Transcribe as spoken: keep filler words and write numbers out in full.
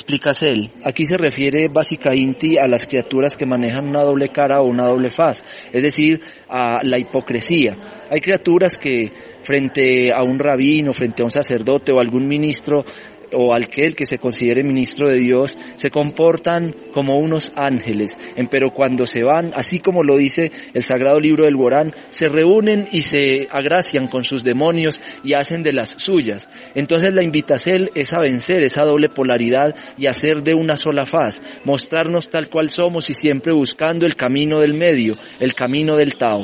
explica Cell? Aquí se refiere básicamente a las criaturas que manejan una doble cara o una doble faz, es decir, a la hipocresía. Hay criaturas que frente a un rabino, frente a un sacerdote o algún ministro o aquel que se considere ministro de Dios, se comportan como unos ángeles, pero cuando se van, así como lo dice el sagrado libro del Corán, se reúnen y se agracian con sus demonios y hacen de las suyas. Entonces la invitación es a vencer esa doble polaridad y hacer de una sola faz, mostrarnos tal cual somos y siempre buscando el camino del medio, el camino del Tao.